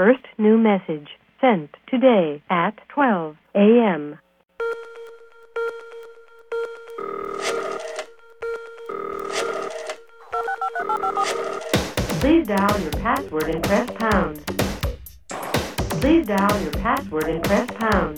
First new message sent today at 12 a.m. Please dial your password and press pound. Please dial your password and press pound.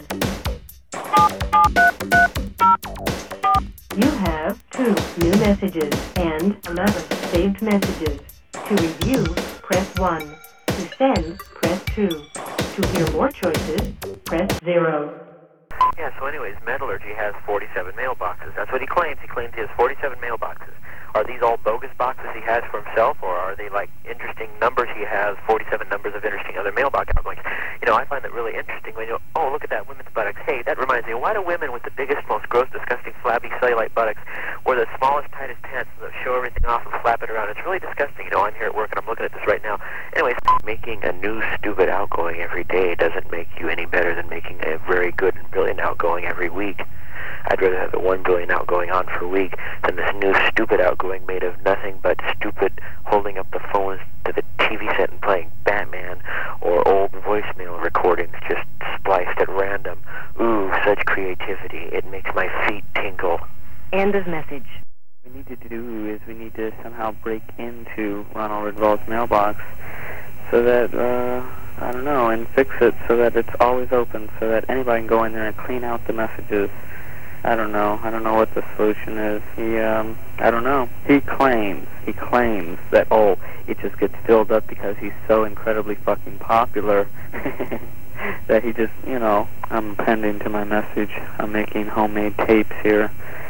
You have 2 new messages and 11 saved messages. To review, press 1. To send, press 2. To hear more choices, press 0. Yeah, so anyways, Metallurgy has 47 mailboxes. That's what he claims. He claims he has 47 mailboxes. Are these all bogus boxes he has for himself, or are they like interesting numbers he has, 47 numbers of interesting other mailbox outlets? You know, I find that really interesting when you go, oh, look at that women's buttocks. Hey, that reminds me, why do women with the biggest, most gross, disgusting, flabby, cellulite buttocks wear the smallest, tightest pants that show everything off and flap it around? It's really disgusting. You know, I'm here at work and I'm looking at this right now. Anyways, making a new stupid outgoing every day doesn't make you any better than making a very good and brilliant outgoing every week. I'd rather have the 1 billion outgoing on for a week than this new stupid outgoing made of nothing but stupid holding up the phones to the TV set and playing Batman or old voicemail recordings just spliced at random. Ooh, such creativity. It makes my feet tingle. End of message. What we need to do is we need to somehow break into Ronald Redwald's mailbox so that, I don't know, and fix it so that it's always open so that anybody can go in there and clean out the messages. I don't know what the solution is. I don't know. He claims that, oh, it just gets filled up because he's so incredibly fucking popular that he just, you know, I'm appending to my message. I'm making homemade tapes here.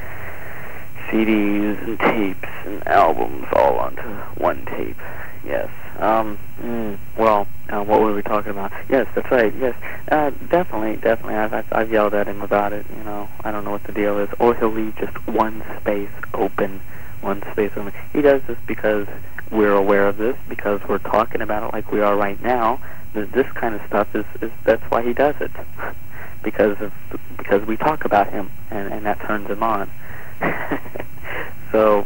CDs and tapes and albums all onto one tape. Yes. What were we talking about? Yes, that's right. Yes, definitely. I've yelled at him about it. You know, I don't know what the deal is. Or he'll leave just one space open. He does this because we're aware of this, because we're talking about it like we are right now. This kind of stuff is that's why he does it, because we talk about him, and that turns him on. So,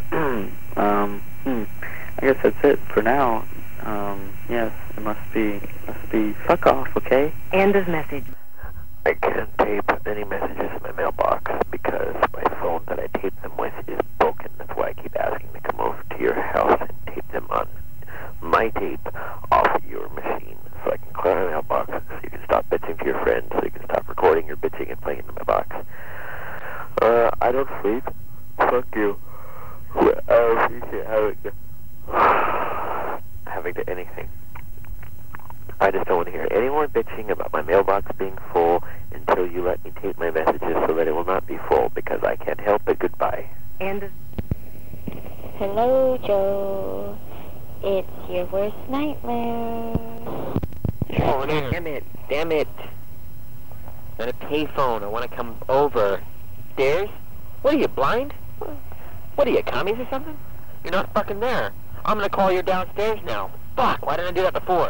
I guess that's it for now. Yes, it must be fuck off, okay? End of message. I can't tape any messages in my mailbox because my phone that I tape them with is broken. That's why I keep asking to come over to your house and tape them on my tape off of your machine so I can clear my mailbox so you can stop bitching to your friends, so you can stop recording your bitching and playing in my box. I don't sleep. Fuck you. I appreciate having to anything. I just don't want to hear any more bitching about my mailbox being full until you let me tape my messages so that it will not be full, because I can't help it. Goodbye. And hello, Joe. It's your worst nightmare. Oh, damn it. Not a payphone. I want to come over. Stairs? What are you, blind? What are you, commies or something? You're not fucking there. I'm going to call you downstairs now. Fuck, why didn't I do that before?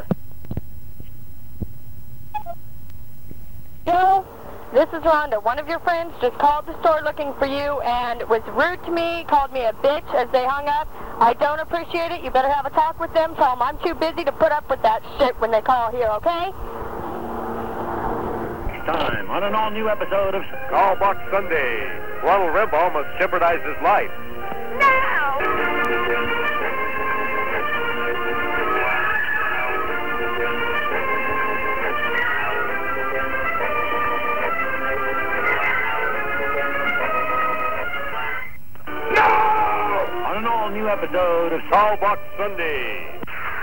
Joe, this is Rhonda. One of your friends just called the store looking for you and was rude to me, called me a bitch as they hung up. I don't appreciate it. You better have a talk with them. Tell them I'm too busy to put up with that shit when they call here, okay? Next time on an all-new episode of Call Box Sunday, Ronald Redwald must jeopardize his life. New episode of Callbox Sunday.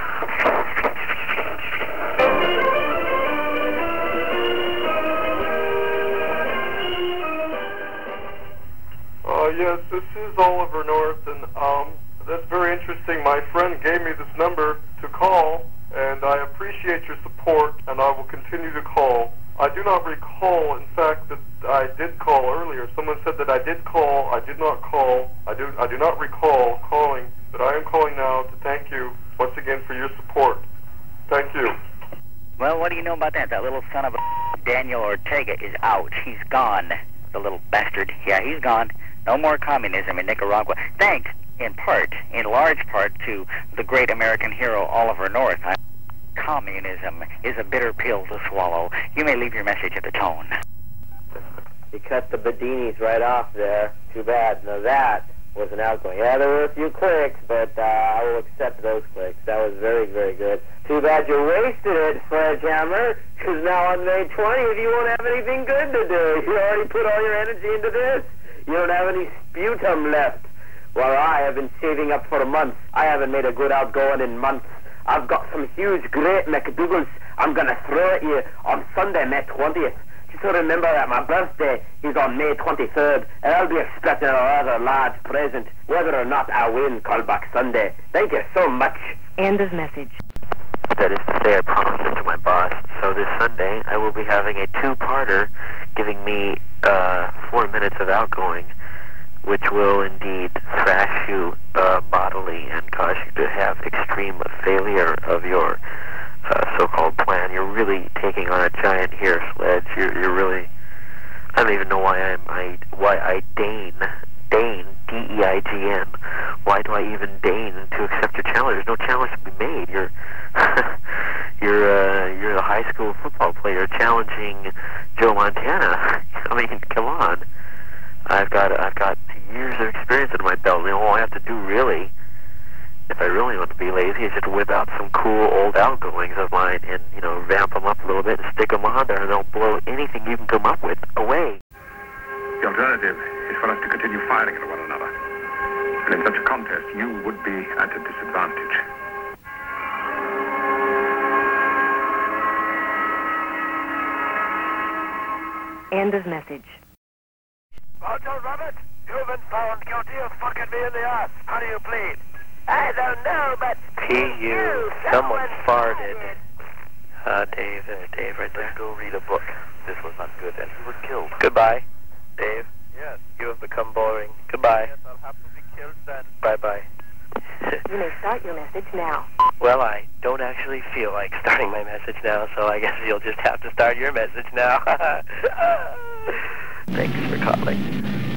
Yes, this is Oliver North, and that's very interesting. My friend gave me this number to call, and I appreciate your support, and I will continue to call. I do not recall, in fact, that I did call earlier. Someone said that I did call. I did not call. I do not recall calling, but I am calling now to thank you once again for your support. Thank you. Well, what do you know about that? That little son of a Daniel Ortega is out. He's gone. The little bastard. Yeah, he's gone. No more communism in Nicaragua. Thanks, in large part, to the great American hero Oliver North. Communism is a bitter pill to swallow. You may leave your message at the tone. You cut the Bedinis right off there. Too bad. Now that was an outgoing. Yeah, there were a few clicks, but I will accept those clicks. That was very, very good. Too bad you wasted it, Sledgehammer, because now on May 20th you won't have anything good to do. You already put all your energy into this. You don't have any sputum left. Well, I have been saving up for months. I haven't made a good outgoing in months. I've got some huge, great McDougal's I'm going to throw at you on Sunday, May 20th. Just to remember that my birthday is on May 23rd, and I'll be expecting a rather large present, whether or not I win Callback Sunday. Thank you so much. End of message. That is to say, I promised it to my boss. So this Sunday, I will be having a two-parter giving me 4 minutes of outgoing, which will indeed thrash you bodily and cause you to have extreme failure of your so-called plan. You're really taking on a giant here, Sledge. You're really... I don't even know why I deign, D-E-I-G-N. Why do I even deign to accept your challenge? There's no challenge to be made. You're a high school football player challenging Joe Montana. I mean, come on. I've got years of experience under my belt. All I have to do, really, if I really want to be lazy, is just whip out some cool old outgoings of mine and, vamp them up a little bit and stick them on there, and they'll blow anything you can come up with away. The alternative is for us to continue firing at one another. And in such a contest, you would be at a disadvantage. End of message. Roger Rabbit, you've been found guilty of fucking me in the ass. How do you plead? I don't know, but... P.U. Someone farted. Dave, there's Dave right there. Let's go read a book. This was not good, and he was killed. Goodbye, Dave. Yes. You have become boring. Goodbye. Yes, I'll have to be killed then. Bye-bye. You may start your message now. Well, I don't actually feel like starting my message now, so I guess you'll just have to start your message now. Thanks for calling.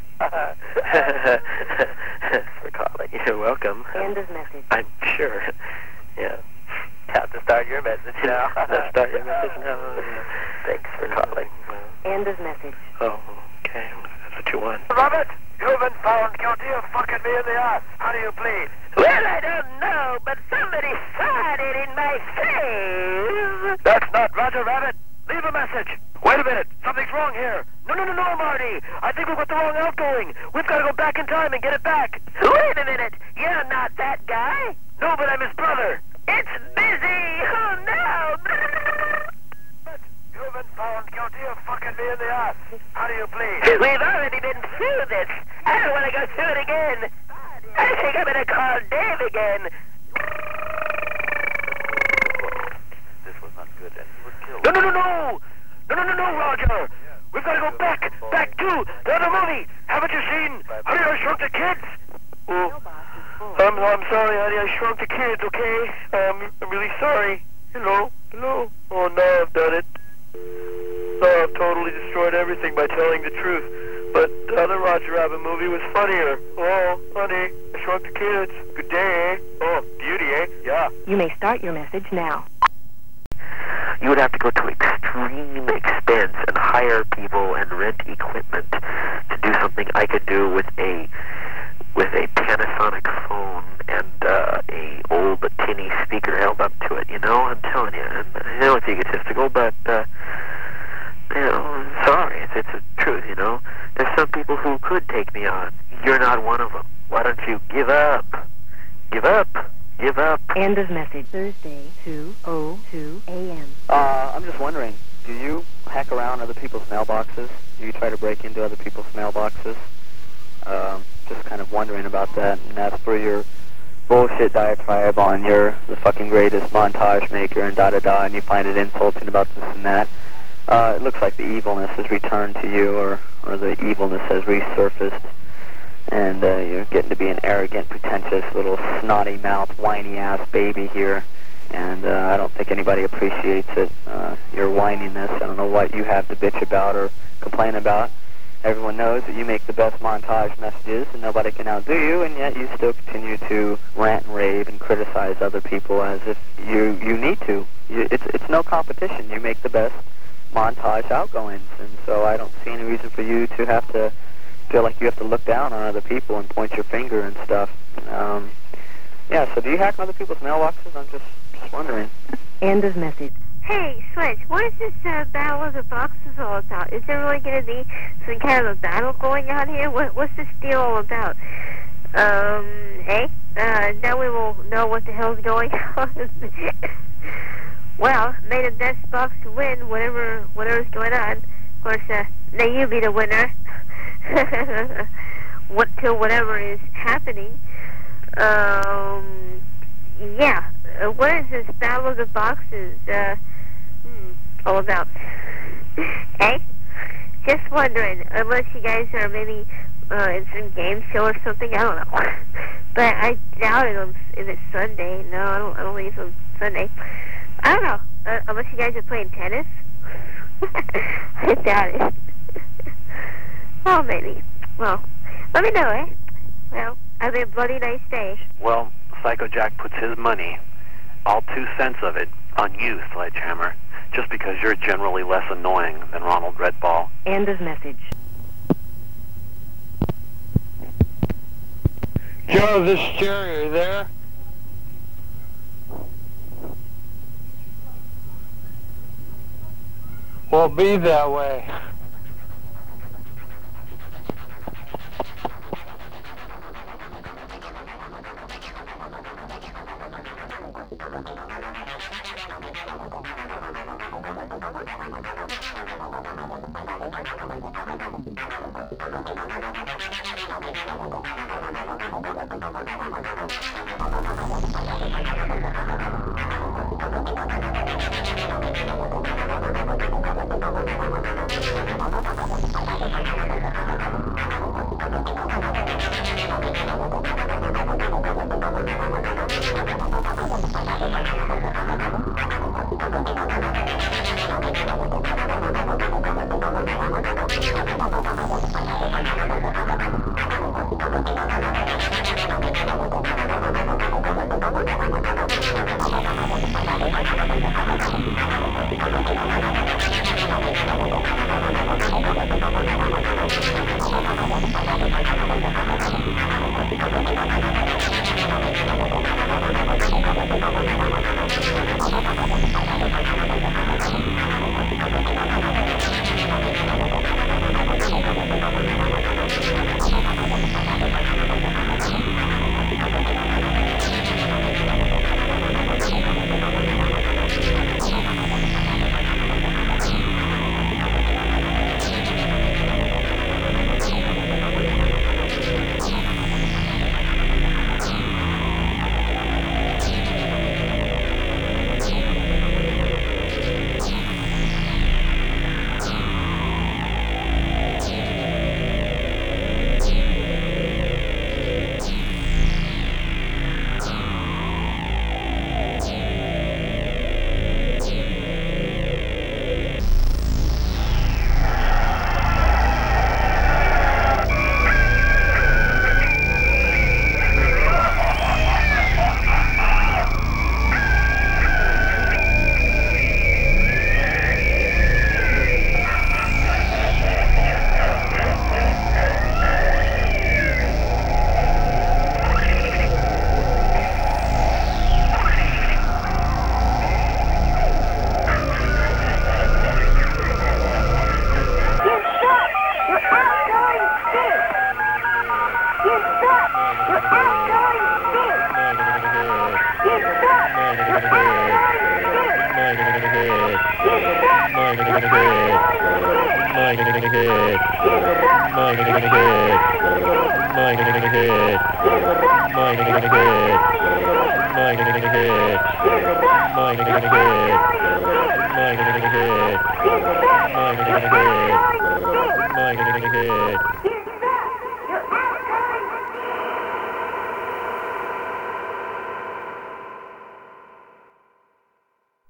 Thanks for calling. You're welcome. End of message. I'm sure. Yeah. Have to start your message now. Start your message now. Thanks for calling. End of message. Oh, okay. That's what you want. Robert, you've been found guilty of fucking me in the ass. How do you plead? Well, I don't know, but somebody farted in my face. That's not Roger Rabbit. Leave a message. Wait a minute. Something's wrong here. No, Marty. I think we've got the wrong outgoing. We've got to go back in time and get it back. Wait a minute. You're not that guy. No, but I'm his brother. It's busy. Oh, no. You've been found guilty of fucking me in the ass. How do you plead? We've already been through this. I don't want to go through it again. I think I'm going to call Dave again. This was not good, and he was killed. No, Roger. We've got to go back to the other movie. Haven't you seen Honey, I Shrunk the Kids? Oh, I'm sorry, Honey, I Shrunk the Kids, okay? I'm really sorry. Hello? Oh, no, I've done it. No, I've totally destroyed everything by telling the truth. But the other Roger Rabbit movie was funnier. Oh, Honey, I Shrunk the Kids. Good day, eh? Oh, beauty, eh? Yeah. You may start your message now. You would have to go to extreme expense and hire people and rent equipment to do something I could do with a Panasonic phone and a old tinny speaker held up to it. I'm telling you. And I know it's egotistical, but sorry, it's the truth. There's some people who could take me on. You're not one of them. Why don't you give up? Give up. Give up. End of message. Thursday, 2:02 a.m. I'm just wondering, do you hack around other people's mailboxes? Do you try to break into other people's mailboxes? Just kind of wondering about that, and as for your bullshit diatribe on you're the fucking greatest montage maker and da-da-da, and you find it insulting about this and that, it looks like the evilness has returned to you, or the evilness has resurfaced. And you're getting to be an arrogant, pretentious, little snotty-mouthed, whiny-ass baby here. And I don't think anybody appreciates it, your whininess. I don't know what you have to bitch about or complain about. everyone knows that you make the best montage messages and nobody can outdo you, and yet you still continue to rant and rave and criticize other people as if you need to. It's no competition. You make the best montage outgoings, and so I don't see any reason for you to have to feel like you have to look down on other people and point your finger and stuff. Yeah, so do you hack on other people's mailboxes? I'm just wondering. End of message. Hey, Switch, what is this Battle of the Boxes all about? Is there really going to be some kind of a battle going on here? What's this deal all about? Hey, now we will know what the hell's going on. Well, may the best box win whatever's going on. Of course, may you be the winner. Till whatever is happening. Yeah. What is this Battle of the Boxes all about? Hey? Just wondering. Unless you guys are maybe in some game show or something. I don't know. But I doubt it if it's Sunday. No, I don't think it's on Sunday. I don't know. Unless you guys are playing tennis. I doubt it. Oh, maybe. Well, let me know, eh? Well, have a bloody nice day. Well, Psycho Jack puts his money, all 2 cents of it, on you, Sledgehammer, just because you're generally less annoying than Ronald Redball. End of message. Joe, this is Jerry. Are you there? Well, be that way.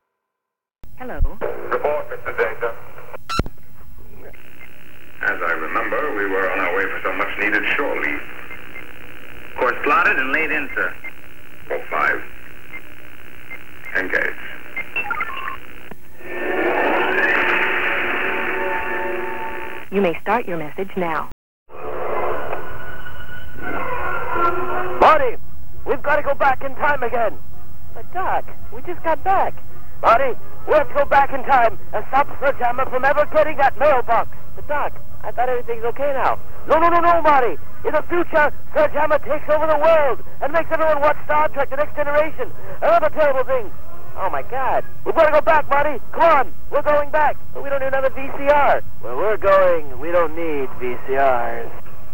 Hello. Report, Mr. Data. As I remember. number, we were on our way for some much-needed shore leave. Course plotted and laid in, sir. 05. Engage. You may start your message now. Marty, we've got to go back in time again. But, Doc, we just got back. Marty, we have to go back in time and stop Sledgehammer from ever getting that mailbox. But, Doc, I thought everything's okay now. No, Marty. In the future, Sledgehammer takes over the world and makes everyone watch Star Trek The Next Generation and other terrible things. Oh, my God. We've got to go back, Marty. Come on. We're going back. But we don't need another VCR. Where we're going, we don't need VCRs.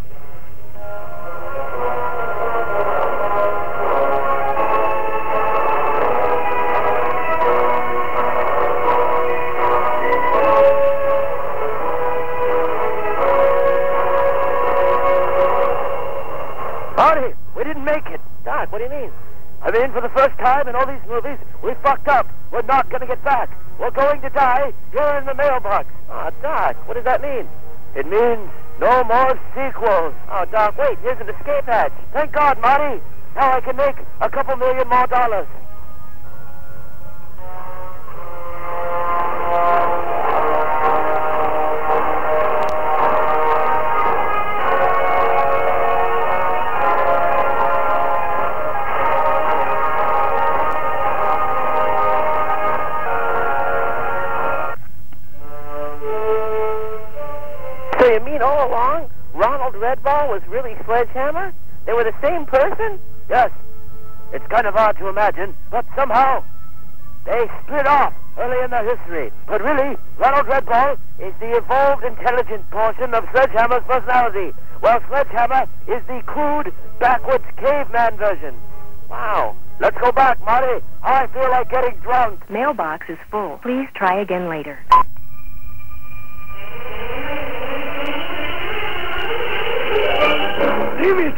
Marty, we didn't make it. Doc, what do you mean? I mean, for the first time in all these movies, we fucked up. We're not going to get back. We're going to die here in the mailbox. Oh, Doc, what does that mean? It means no more sequels. Oh, Doc, wait, here's an escape hatch. Thank God, Marty. Now I can make a couple million more dollars. So you mean all along, Ronald Redball was really Sledgehammer? They were the same person? Yes. It's kind of hard to imagine, but somehow they split off early in their history. But really, Ronald Redball is the evolved, intelligent portion of Sledgehammer's personality, while Sledgehammer is the crude, backwards caveman version. Wow. Let's go back, Marty. I feel like getting drunk. Mailbox is full. Please try again later. Damn it!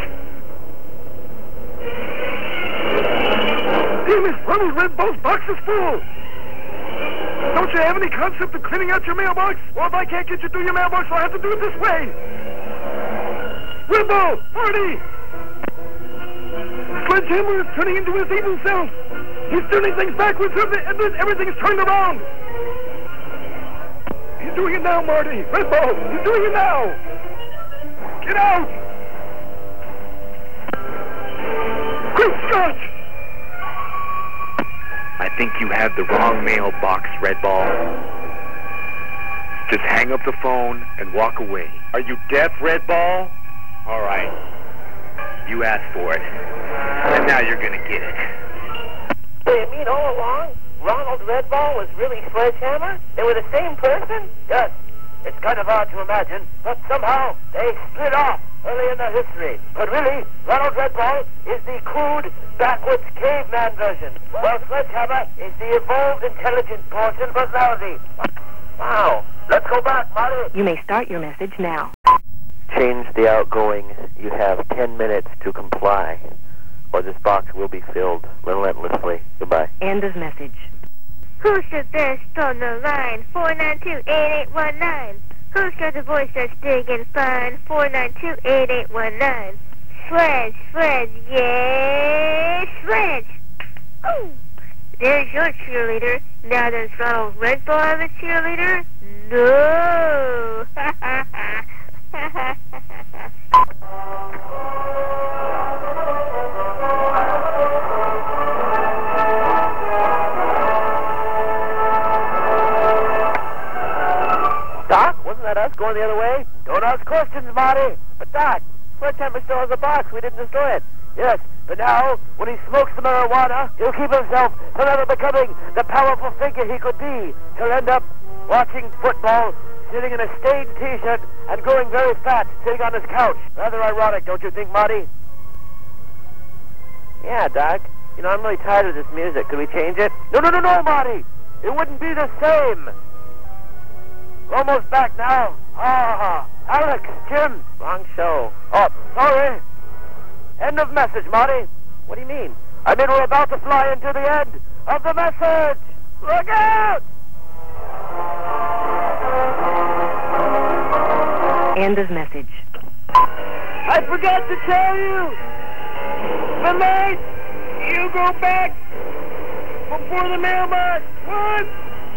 Ronald Redball's box is full! Don't you have any concept of cleaning out your mailbox? Well, if I can't get you through your mailbox, I'll have to do it this way! Redball! Marty! Sledgehammer is turning into his evil self! He's turning things backwards, and then everything's turned around! He's doing it now, Marty! Redball! He's doing it now! Get out! Great Scott! I think you have the wrong mailbox, Redball. Just hang up the phone and walk away. Are you deaf, Redball? All right. You asked for it. And now you're gonna get it. So you mean all along, Ronald Redball was really Sledgehammer? They were the same person? Yes. It's kind of hard to imagine, but somehow they split off early in their history. But really, Ronald Redball is the crude, backwards caveman version, while Sledgehammer is the evolved, intelligent portion personality. Wow. Let's go back, Marty. You may start your message now. Change the outgoing. You have 10 minutes to comply, or this box will be filled relentlessly. Goodbye. End of message. Who's the best on the line? 492-8819. Who's got the voice that's big and fine? 492-8819. Sledge, yes, Sledge. Oh, there's your cheerleader. Now does Ronald Redball have a cheerleader? No. Doc, wasn't that us going the other way? Don't ask questions, Marty. But Doc, Sledgehammer still has a box. We didn't destroy it. Yes, but now, when he smokes the marijuana, he'll keep himself from ever becoming the powerful figure he could be. He'll end up watching football, sitting in a stained T-shirt, and growing very fat, sitting on his couch. Rather ironic, don't you think, Marty? Yeah, Doc. You know, I'm really tired of this music. Could we change it? No, Marty! It wouldn't be the same! We're almost back now. Alex, Jim. Wrong show. Oh, sorry. End of message, Marty. What do you mean? I mean, we're about to fly into the end of the message. Look out! End of message. I forgot to tell you! Tonight, you go back before the mailbox. What?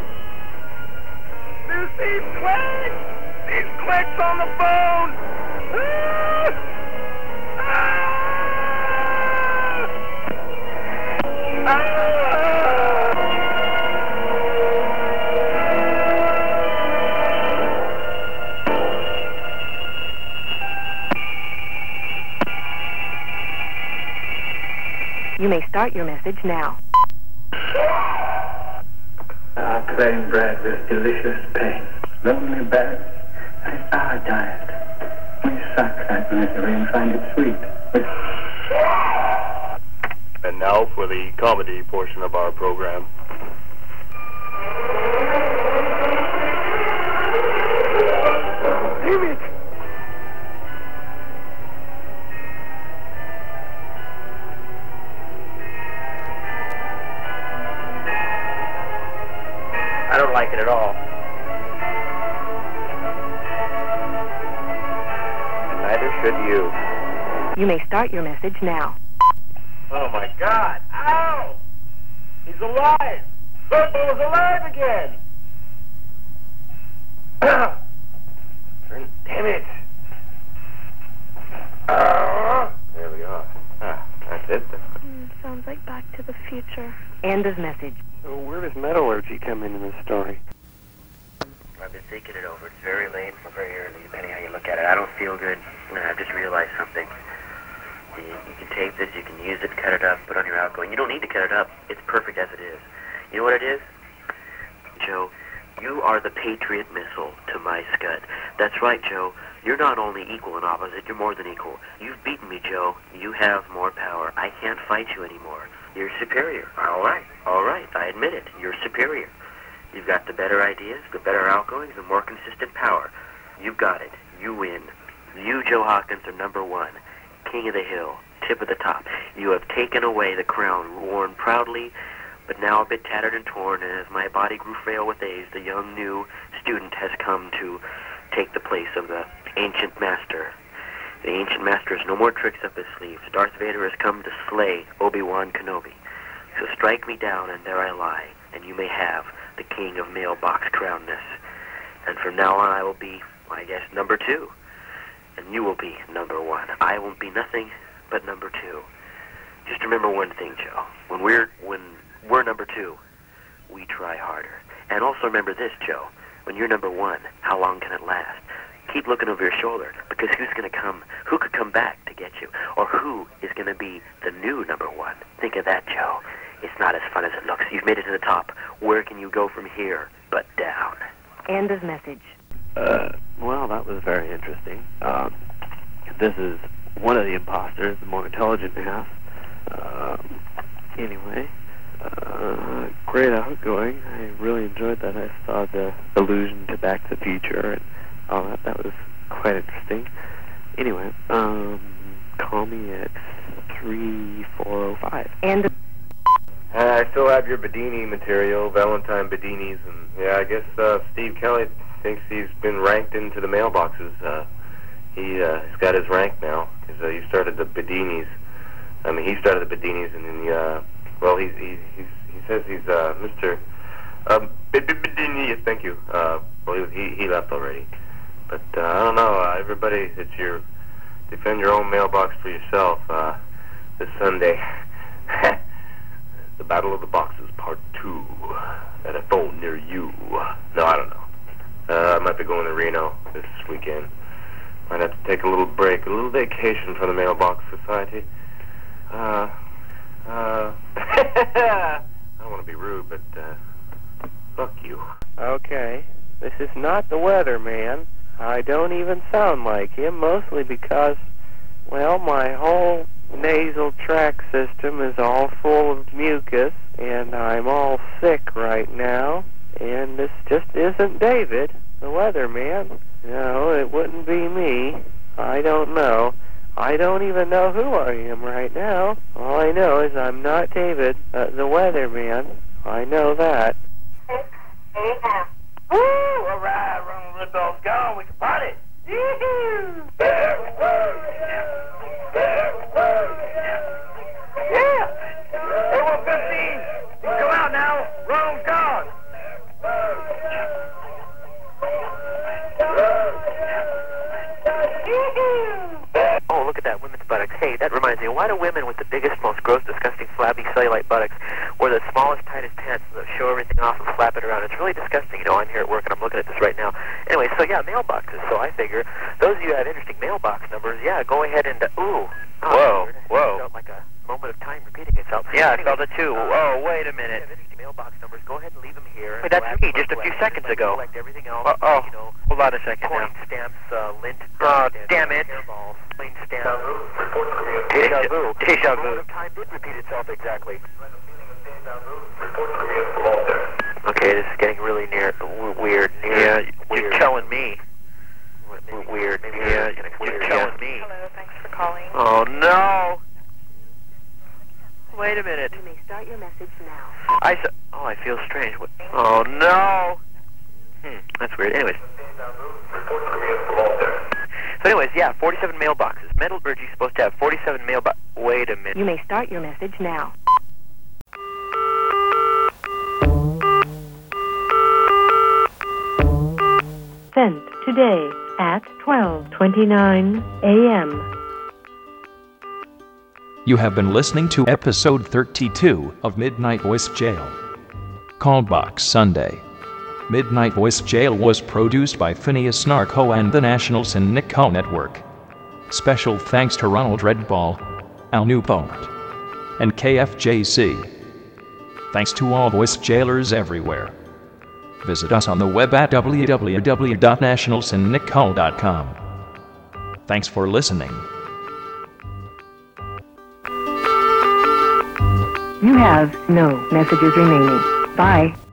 There's these clicks! These clicks on the phone! Ah! Ah! Ah! You may start your message now. Plain bread with delicious pain. Lonely berries, that is our diet. We suck that misery and find it sweet. And now for the comedy portion of our program. Damn it! I don't like it at all. And neither should you. You may start your message now. Oh my God! Ow! He's alive! Football's alive again! Damn it! There we are. That's it. Sounds like Back to the Future. End of message. So where does metallurgy come into this story? I've been thinking it over. It's very late or very early, depending how you look at it. I don't feel good. I've just realized something. You can tape this, you can use it, cut it up, put on your outgoing. You don't need to cut it up. It's perfect as it is. You know what it is? Joe, you are the Patriot missile to my Scud. That's right, Joe. You're not only equal and opposite, you're more than equal. You've beaten me, Joe. You have more power. I can't fight you anymore. You're superior. All right, I admit it. You're superior. You've got the better ideas, the better outgoings, the more consistent power. You've got it. You win. You, Joe Hawkins, are number one. King of the hill, tip of the top. You have taken away the crown worn proudly, but now a bit tattered and torn, and as my body grew frail with age, the young new student has come to take the place of the ancient master. The ancient master has no more tricks up his sleeves. Darth Vader has come to slay Obi-Wan Kenobi. So strike me down, and there I lie, and you may have the king of mailbox crownness. And from now on I will be, I guess, number two. And you will be number one. I won't be nothing but number two. Just remember one thing, Joe. When we're number two, we try harder. And also remember this, Joe. When you're number one, how long can it last? Keep looking over your shoulder, because who could come back to get you? Or who is going to be the new number one? Think of that, Joe. It's not as fun as it looks. You've made it to the top. Where can you go from here but down? End of message. Well, that was very interesting. This is one of the imposters, the more intelligent half. Anyway, great outgoing. I really enjoyed that. I saw the allusion to Back to the Future and all that. That was quite interesting. Anyway, call me at 3405. And I still have your Bedini material, Valentine Bedinis, and yeah, I guess Steve Kelly thinks he's been ranked into the mailboxes. He's got his rank now, because he started the Bedinis. I mean, he started the Bedinis, and then, well, he says he's Mr. Bedini, yes, thank you. Well, he left already. But I don't know, everybody, it's your defend your own mailbox for yourself this Sunday. The Battle of the Boxes, Part 2, at a phone near you. No, I don't know. I might be going to Reno this weekend. Might have to take a little break, a little vacation from the Mailbox Society. I don't want to be rude, but fuck you. Okay, this is not the weatherman. I don't even sound like him, mostly because, well, my whole nasal tract system is all full of mucus, and I'm all sick right now. And this just isn't David, the weatherman. No, it wouldn't be me. I don't know. I don't even know who I am right now. All I know is I'm not David, the weatherman. I know that. Woo! All right, Ronald Rudolph's gone. We can party. Yee-hoo! Hey, that reminds me, why do women with the biggest, most gross, disgusting, flabby, cellulite buttocks wear the smallest, tightest pants that show everything off and flap it around? It's really disgusting. You know, I'm here at work and I'm looking at this right now. Anyway, so yeah, mailboxes. So I figure those of you who have interesting mailbox numbers, yeah, go ahead and, whoa. Whoa. Felt like a moment of time repeating itself. Yeah, I felt it too. Oh, wait a minute. Interesting mailbox numbers. Go ahead and leave them here. Wait, that's me just a few seconds ago. Collect everything else. You know, Hold on a second coin now. stamps, lint. Oh, damn it. Hairballs, plain stamps. Deja vu. Deja vu. Moment of time did repeat itself exactly. Okay, this is getting really weird. Yeah, you're telling me. Weird. Yeah, you're telling me. Hello, thanks for calling. Oh, no. Wait a minute. You may start your message now. I feel strange. Oh, no. That's weird. Anyways. So anyways, yeah, 47 mailboxes. Metallurgy's supposed to have 47 mailboxes. Wait a minute. You may start your message now. Sent today at 12:29 a.m. You have been listening to episode 32 of Midnight Voice Jail. Callbox Sunday. Midnight Voice Jail was produced by Phineas Narco and the National Sin Nicole Network. Special thanks to Ronald Redball, Al Newport, and KFJC. Thanks to all voice jailers everywhere. Visit us on the web at www.nationalsinnicole.com. Thanks for listening. You have no messages remaining. Bye.